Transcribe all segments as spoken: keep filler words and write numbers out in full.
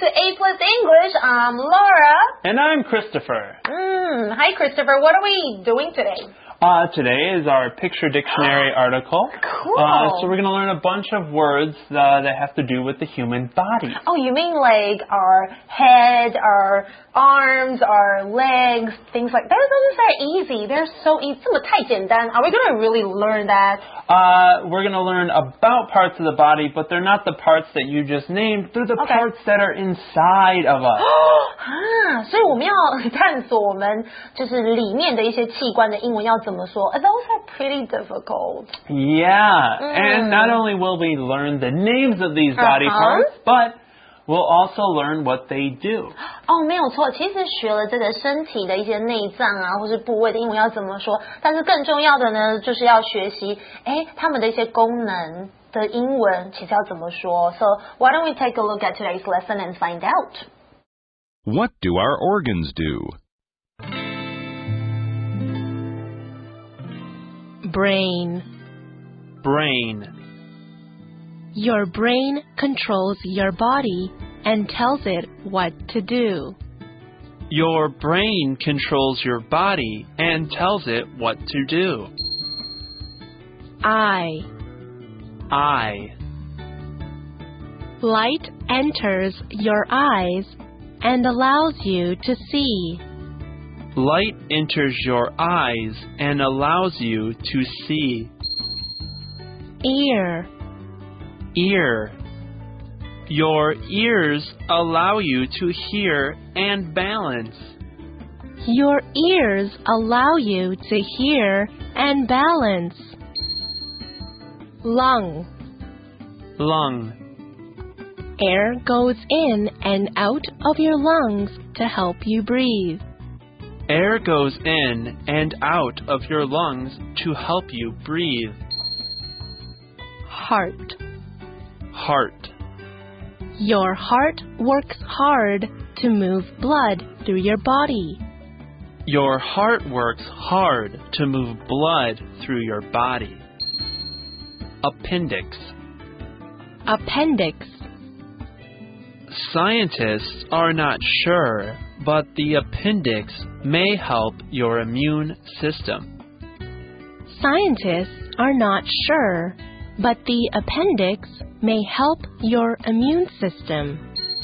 to A Plus English. I'm Laura. And I'm Christopher. Mm, hi, Christopher. What are we doing today? Uh, today is our picture dictionary article. Cool. Uh, so we're going to learn a bunch of words uh, that have to do with the human body. Oh, you mean like our head, our arms, our legs, things like that? Those are easy. They're so easy. 这么太简单. Are we going to really learn that? Uh, we're going to learn about parts of the body, but they're not the parts that you just named. They're the Okay. parts that are inside of us. 啊，所以我们要探索我们就是里面的一些器官的英文要怎么说。Those are pretty difficult. Yeah, Mm. and not only will we learn the names of these body Uh-huh. parts, but we'll also learn what they do. 哦，没有错，其实学了这个身体的一些内脏啊，或是部位的英文要怎么说，但是更重要的呢，就是要学习，哎，他们的一些功能的英文其实要怎么说。So why don't we take a look at today's lesson and find out? What do our organs do? Brain. Brain. Your brain controls your body and tells it what to do. Your brain controls your body and tells it what to do. Eye. Eye. Light enters your eyes and allows you to see. Light enters your eyes and allows you to see. Ear. Ear. Your ears allow you to hear and balance. Your ears allow you to hear and balance. Lung. Lung. Air goes in and out of your lungs to help you breathe. Air goes in and out of your lungs to help you breathe. Heart. Heart. Your heart works hard to move blood through your body. Your heart works hard to move blood through your body. Appendix. Appendix. Scientists are not sure, but the appendix may help your immune system. Scientists are not sure, but the appendix may help your immune system.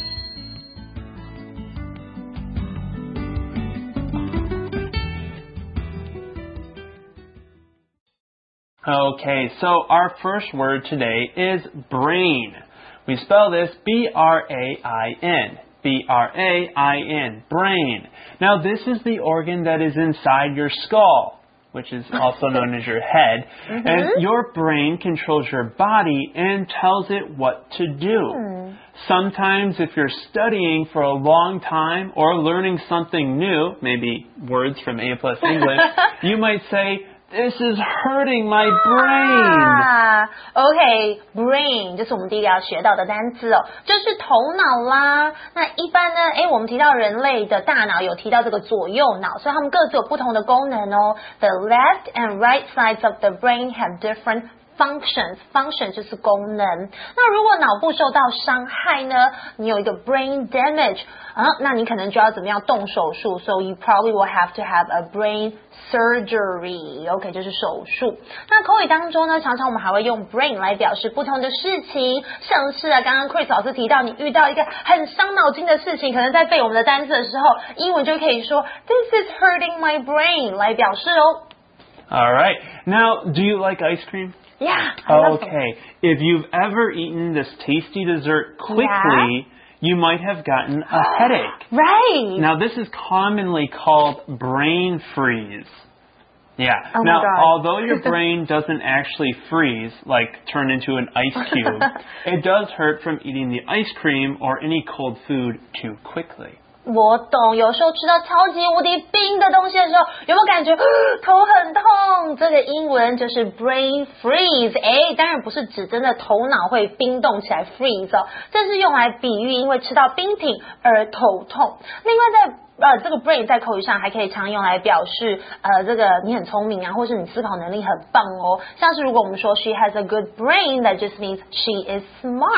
Okay, so our first word today is brain. We spell this B R A I N. B R A I N. Brain. Now, this is the organ that is inside your skull, which is also known as your head. Mm-hmm. And your brain controls your body and tells it what to do. Hmm. Sometimes if you're studying for a long time or learning something new, maybe words from A Plus English, you might say, "This is hurting my brain." 啊 OK, brain 就是我们第一个要学到的单词哦，就是头脑啦。那一般呢，诶，我们提到人类的大脑有提到这个左右脑，所以它们各自有不同的功能哦。The left and right sides of the brain have different functions. Function 就是功能。那如果脑部受到伤害呢，你有一个 brain damage 啊，那你可能就要怎么样动手术 So you probably will have to have a brain surgery. OK, 就是手术。那口语当中呢，常常我们还会用 brain 来表示不同的事情，像是啊，刚刚 Chris 老师提到，你遇到一个很伤脑筋的事情，可能在背我们的单词的时候，英文就可以说 This is hurting my brain 来表示哦。 All right. Now, do you like ice cream? Yeah, I love them. Okay. If you've ever eaten this tasty dessert quickly, Yeah. you might have gotten a headache. Right. Now, this is commonly called brain freeze. Yeah. Oh my now, God. although your brain doesn't actually freeze, like turn into an ice cube, it does hurt from eating the ice cream or any cold food too quickly. 我懂，有时候吃到超级无敌冰的东西的时候，有没有感觉头很痛？这个英文就是 brain freeze。哎，当然不是指真的头脑会冰冻起来 freeze 哦，这是用来比喻因为吃到冰品而头痛。另外在呃，这个 brain 在口语上还可以常用来表示呃，这个你很聪明啊，或是你思考能力很棒哦。像是如果我们说 she has a good brain, that just means she is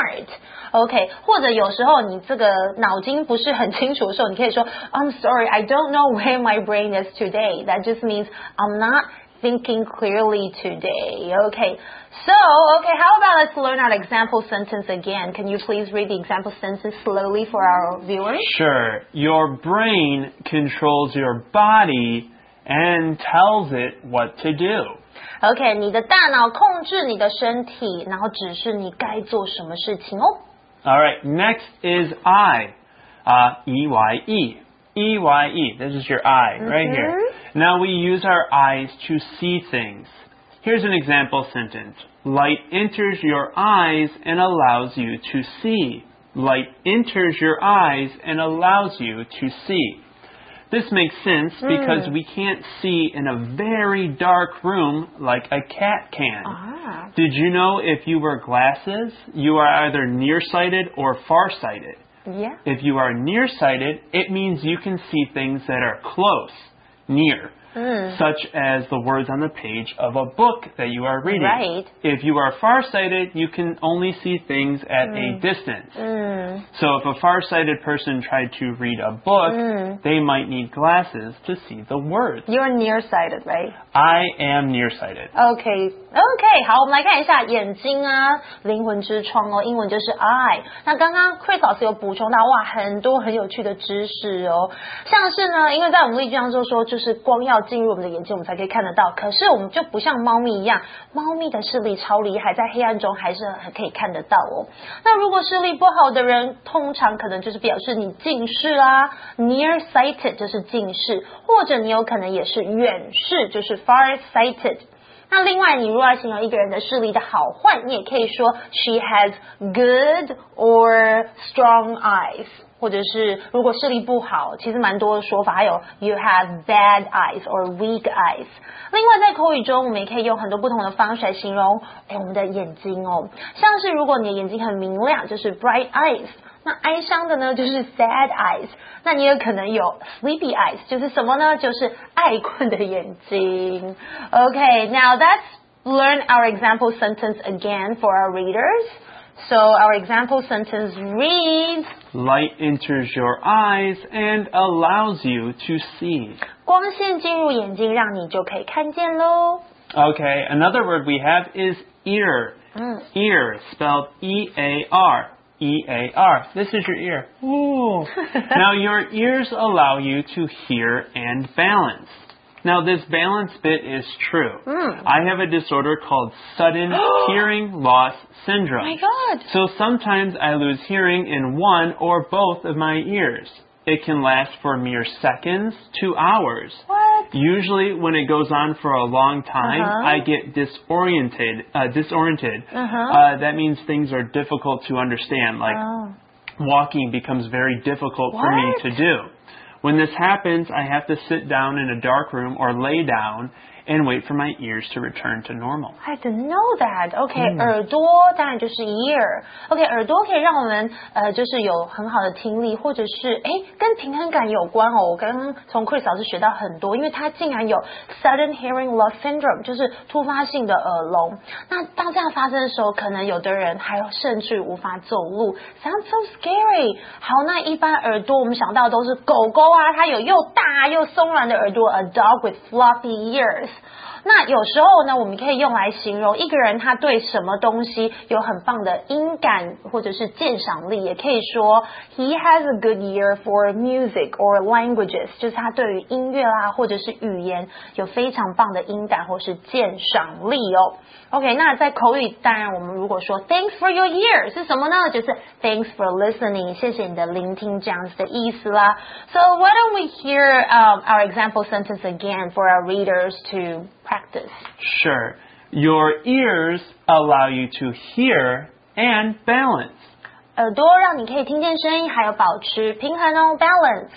smart。OK， 或者有时候你这个脑筋不是很清楚的时候，你可以说 I'm sorry, I don't know where my brain is today. That just means I'm not thinking clearly today. Okay. So, okay, how about let's learn our example sentence again. Can you please read the example sentence slowly for our viewers? Sure. Your brain controls your body and tells it what to do. Okay, 你的大脑控制你的身体，然后指示你该做什么事情哦。 All right, next is eye. Uh, E Y E. E Y E. This is your eye right Mm-hmm. here. Now we use our eyes to see things. Here's an example sentence. Light enters your eyes and allows you to see. Light enters your eyes and allows you to see. This makes sense because Mm. we can't see in a very dark room like a cat can. Ah. Did you know if you wear glasses, you are either nearsighted or farsighted? Yeah. If you are nearsighted, it means you can see things that are close, near, Mm. such as the words on the page of a book that you are reading. Right. If you are farsighted, you can only see things at a distance. Mm. So if a farsighted person tried to read a book, Mm. they might need glasses to see the words. You're nearsighted, right? I am nearsighted. OK OK， 好，我们来看一下眼睛啊，灵魂之窗哦，英文就是 eye。那刚刚 Chris 老师有补充到，哇，很多很有趣的知识哦，像是呢，因为在我们例句当中说，就是光要进入我们的眼睛，我们才可以看得到。可是我们就不像猫咪一样，猫咪的视力超厉害，在黑暗中还是很可以看得到哦。那如果视力不好的人，通常可能就是表示你近视啊 ，nearsighted 就是近视，或者你有可能也是远视，就是 farsighted。那另外，你如果要形容一个人的视力的好坏，你也可以说 she has good or strong eyes， 或者是如果视力不好，其实蛮多的说法，还有 you have bad eyes or weak eyes。另外，在口语中，我们也可以用很多不同的方式来形容，哎，我们的眼睛哦，像是如果你的眼睛很明亮，就是 bright eyes。那哀伤的呢，就是 sad eyes。那你也可能有 sleepy eyes， 就是什么呢？就是爱困的眼睛。Okay, now let's learn our example sentence again for our readers. So our example sentence reads, Light enters your eyes and allows you to see. 光线进入眼睛，让你就可以看见咯。 Okay, another word we have is ear. Mm. Ear, spelled E A R. E A R. This is your ear. Ooh. Now, your ears allow you to hear and balance. Now, this balance bit is true. Mm. I have a disorder called sudden hearing loss syndrome. Oh my God. So sometimes I lose hearing in one or both of my ears. It can last for mere seconds to hours. What? Usually, when it goes on for a long time, Uh-huh. I get disoriented. Uh, disoriented. Uh-huh. Uh, that means things are difficult to understand. Like Oh. walking becomes very difficult for me What? to do. When this happens, I have to sit down in a dark room or lay down and wait for my ears to return to normal. I didn't know that. OK，、 嗯耳朵当然就是 ear。OK， 耳朵可以让我们呃，就是有很好的听力，或者是哎，跟平衡感有关哦。我刚刚从 Chris 老师学到很多，因为他竟然有 sudden hearing loss syndrome， 就是突发性的耳聋。那当这样发生的时候，可能有的人还甚至无法走路 ，sounds so scary。好，那一般耳朵我们想到都是狗狗啊，它有又大又松软的耳朵 ，a dog with fluffy ears。那有时候呢，我们可以用来形容一个人他对什么东西有很棒的音感或者是鉴赏力，也可以说 he has a good ear for music or languages， 就是他对于音乐啦或者是语言有非常棒的音感或是鉴赏力哦。OK， 那在口语当然我们如果说 thanks for your ear 是什么呢？就是 thanks for listening， 谢谢你的聆听这样子的意思啦。So why don't we hear um, our example sentence again for our readers to practice? Sure. Your ears allow you to hear and balance. 耳朵让你可以听见声音，还有保持平衡哦 ，balance。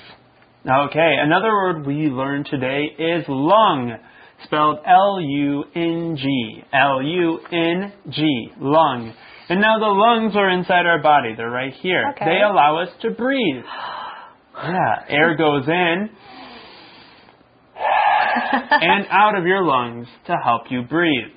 Okay, another word we learned today is lung, spelled L U N G. L U N G, lung. And now the lungs are inside our body. They're right here. Okay. They allow us to breathe. Yeah, air goes in and out of your lungs to help you breathe.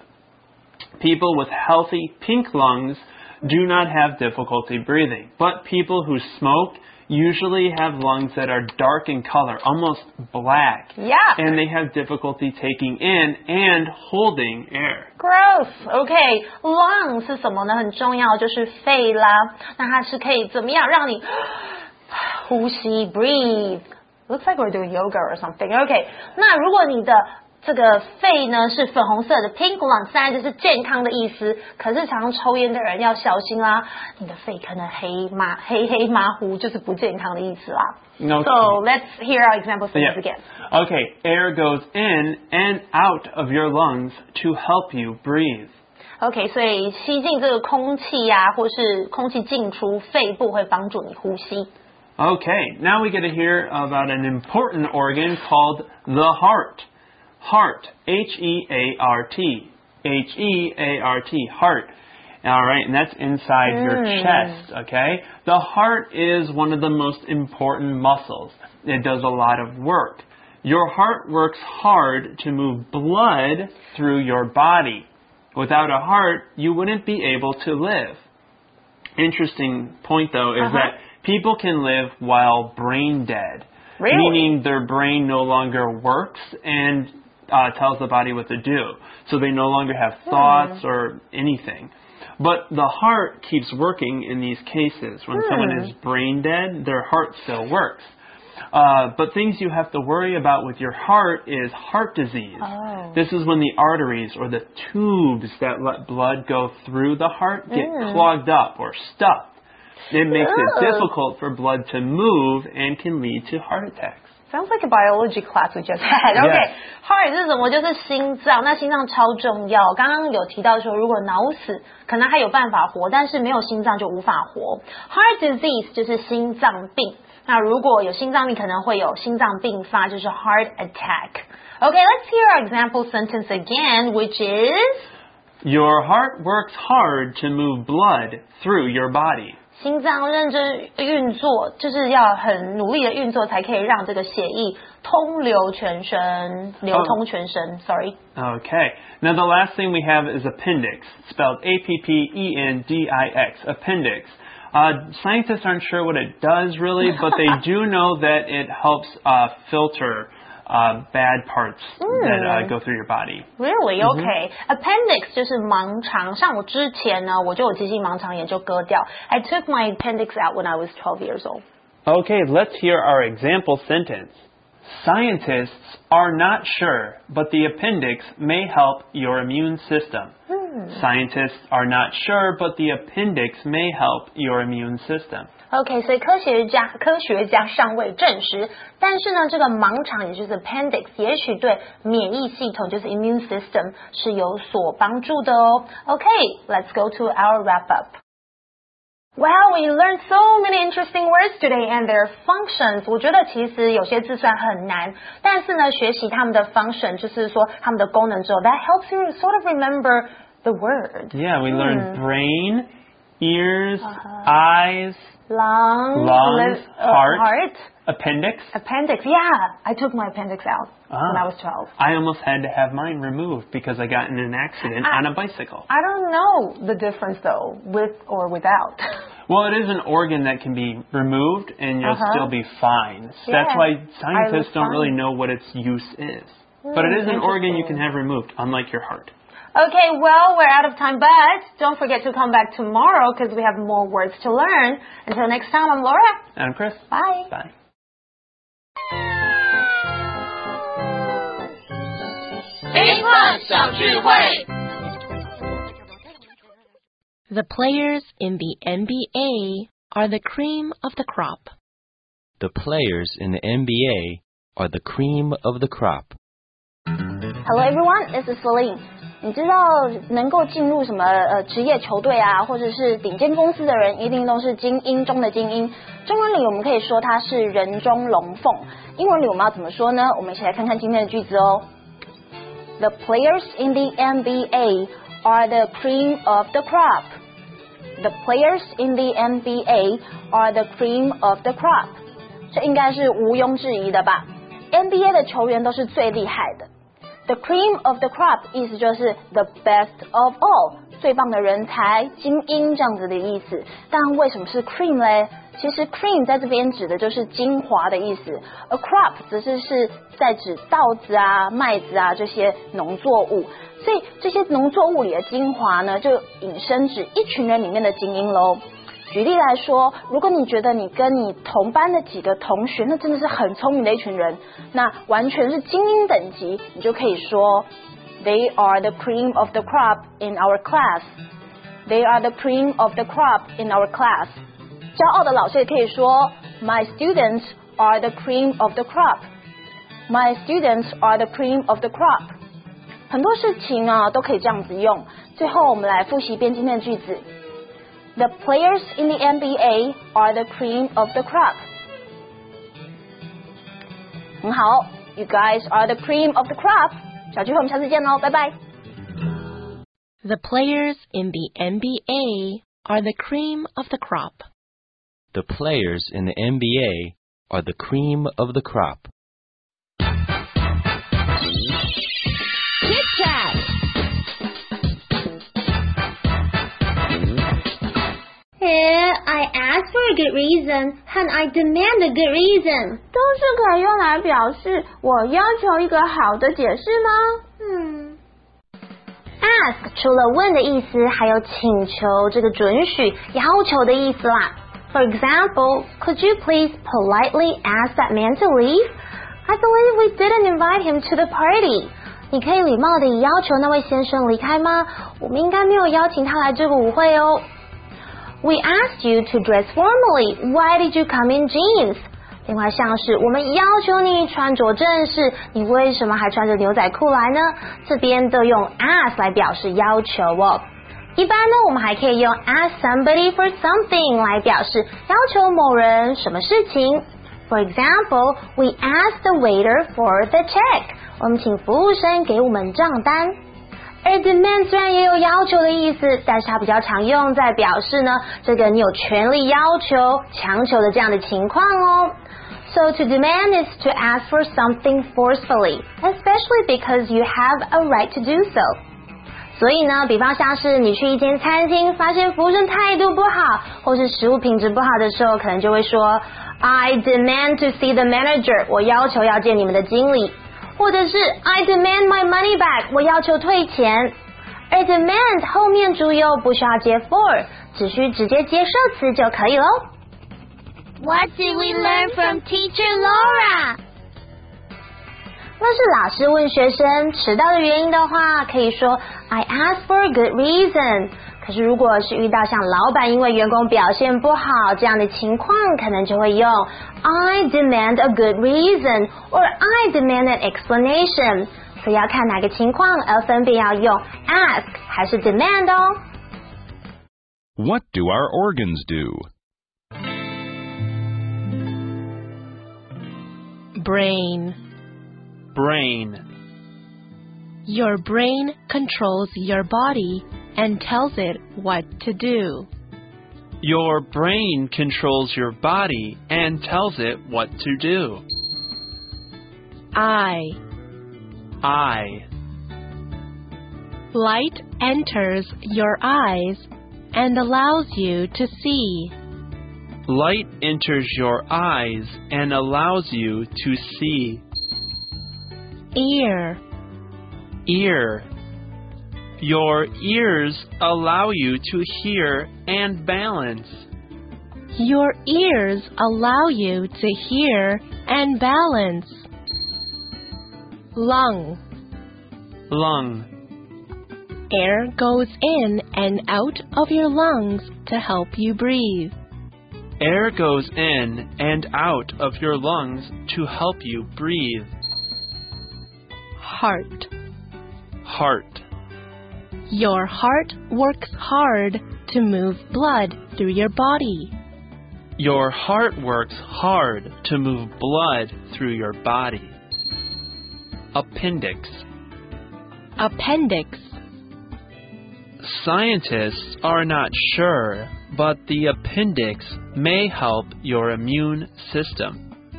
People with healthy pink lungs do not have difficulty breathing, but people who smoke usually have lungs that are dark in color, almost black. Yeah. And they have difficulty taking in and holding air. Gross. Okay, lung 是什么呢？很重要，就是肺啦。那它是可以怎么样让你呼吸 breathe? Looks like we're doing yoga or something. Okay. 那如果你的这个肺呢是粉红色的 pink lung， 当然就是健康的意思。可是常抽烟的人要小心啦，你的肺可能黑麻黑黑麻糊，就是不健康的意思啦。 Okay. So let's hear our example sentence yeah. again. Okay, air goes in and out of your lungs to help you breathe. OK， 所以吸进这个空气呀、啊，或是空气进出肺部会帮助你呼吸。 Okay, now we get to hear about an important organ called the heart. Heart, H E A R T, H E A R T, heart. All right, and that's inside mm. your chest, okay? The heart is one of the most important muscles. It does a lot of work. Your heart works hard to move blood through your body. Without a heart, you wouldn't be able to live. Interesting point, though, is uh-huh. that people can live while brain dead. Really? Meaning their brain no longer works and uh, tells the body what to do. So they no longer have thoughts hmm. or anything. But the heart keeps working in these cases. When hmm. someone is brain dead, their heart still works. Uh, but things you have to worry about with your heart is heart disease. Oh. This is when the arteries or the tubes that let blood go through the heart get mm. clogged up or stuffed. It makes Ugh. it difficult for blood to move and can lead to heart attacks. Sounds like a biology class we just had. Okay, yes. Heart 是什么？就是心脏。那心脏超重要。刚刚有提到说，如果脑死，可能还有办法活，但是没有心脏就无法活。Heart disease 就是心脏病。那如果有心脏病，可能会有心脏病发，就是 heart attack. Okay, let's hear our example sentence again, which is Your heart works hard to move blood through your body. 心脏认真运作，就是要很努力的运作，才可以让这个血液通流全身，流通全身。Sorry. Okay. Now the last thing we have is appendix, spelled A P P E N D I X. Appendix. Uh, scientists aren't sure what it does really, but they do know that it helps uh, filter uh, bad parts mm. that uh, go through your body. Really? Okay. Mm-hmm. Appendix 就是盲肠。像我之前呢，我就有急性盲肠炎就割掉。I took my appendix out when I was twelve years old. Okay, let's hear our example sentence. Scientists are not sure, but the appendix may help your immune system. Hmm. Scientists are not sure, but the appendix may help your immune system. OK， 所以科学家科学家尚未证实，但是呢，这个盲肠也就是 appendix， 也许对免疫系统就是 immune system 是有所帮助的哦。OK，let's go to our wrap up. Wow, we learned so many interesting words today and their functions. 我觉得其实有些字虽然很难，但是呢，学习它们的 function 就是说它们的功能之后 that helps you sort of remember the word. Yeah, we learned hmm. brain, ears, uh-huh. eyes, lungs, lungs uh, heart, heart, appendix. Appendix, yeah. I took my appendix out ah, when I was twelve. I almost had to have mine removed because I got in an accident I, on a bicycle. I don't know the difference though, with or without. Well, it is an organ that can be removed and you'll uh-huh. still be fine. So yeah, that's why scientists don't fine. really know what its use is. Mm, but it is an organ you can have removed, unlike your heart. Okay, well, we're out of time, but don't forget to come back tomorrow because we have more words to learn. Until next time, I'm Laura. And I'm Chris. Bye. Bye. The players in the N B A are the cream of the crop. The players in the N B A are the cream of the crop. Hello everyone, this is Celine. 你知道能够进入什么呃职业球队啊，或者是顶尖公司的人，一定都是精英中的精英。中文里我们可以说他是人中龙凤。英文里我们要怎么说呢？我们一起来看看今天的句子哦。The players in the N B A are the cream of the crop. The players in the N B A are the cream of the crop. 这应该是毋庸置疑的吧。N B A 的球员都是最厉害的。The cream of the crop 意思就是 the best of all， 最棒的人才、精英这样子的意思。但为什么是 cream 嘞？其实 cream 在这边指的就是精华的意思，而 crop 只是是在指稻子啊、麦子啊这些农作物。所以这些农作物里的精华呢，就引申指一群人里面的精英咯。举例来说，如果你觉得你跟你同班的几个同学那真的是很聪明的一群人，那完全是精英等级，你就可以说 They are the cream of the crop in our class. They are the cream of the crop in our class. 骄傲的老师也可以说 My students are the cream of the crop. My students are the cream of the crop. 很多事情啊都可以这样子用。最后我们来复习一遍今天的句子。The players in the N B A are the cream of the crop. 很好 You guys are the cream of the crop. 小聚会我们下次见喽，拜拜。 The players in the N B A are the cream of the crop. The players in the N B A are the cream of the crop. Chit Chat! I ask for a good reason, and I demand a good reason. 都是可以用来表示我要求一个好的解释吗？ 嗯 Ask 除了问的意思，还有请求这个准许、要求的意思啦。For example, could you please politely ask that man to leave? I believe we didn't invite him to the party. 你可以礼貌地要求那位先生离开吗？我们应该没有邀请他来这个舞会哦。We asked you to dress formally. Why did you come in jeans? 另外像是我们要求你穿着正式，你为什么还穿着牛仔裤来呢？这边都用 ask 来表示要求哦。一般呢，我们还可以用 ask somebody for something 来表示要求某人什么事情。For example, we asked the waiter for the check. 我们请服务生给我们账单。而 demand 虽然也有要求的意思，但是它比较常用在表示呢，这个你有权利要求、强求的这样的情况哦。So to demand is to ask for something forcefully, especially because you have a right to do so. 所以呢，比方像是你去一间餐厅，发现服务生态度不好，或是食物品质不好的时候，可能就会说 I demand to see the manager. 我要求要见你们的经理。或者是 I demand my money back. 我要求退钱。而 demand 后面主有不需要接 for, 只需直接接受词就可以咯。 What did we learn from Teacher Laura? 若是老师问学生迟到的原因的话，可以说 I asked for a good reason. 可是如果是遇到像老板因为员工表现不好这样的情况，可能就会用 I demand a good reason or I demand an explanation. 所以要看哪个情况而分别要用 ask 还是 demand 哦。 What do our organs do? Brain. Brain. Your brain controls your body and tells it what to do. Your brain controls your body and tells it what to do. Eye. Eye. Light enters your eyes and allows you to see. Light enters your eyes and allows you to see. Ear. Ear. Your ears allow you to hear and balance. Your ears allow you to hear and balance. Lung. Lung. Air goes in and out of your lungs to help you breathe. Air goes in and out of your lungs to help you breathe. Heart. Heart. Your heart works hard to move blood through your body. Your heart works hard to move blood through your body. Appendix. Appendix. Scientists are not sure, but the appendix may help your immune system.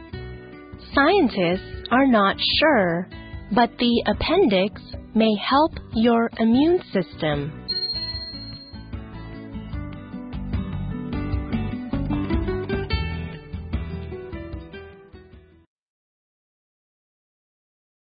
Scientists are not sure, but the appendix may help your immune system.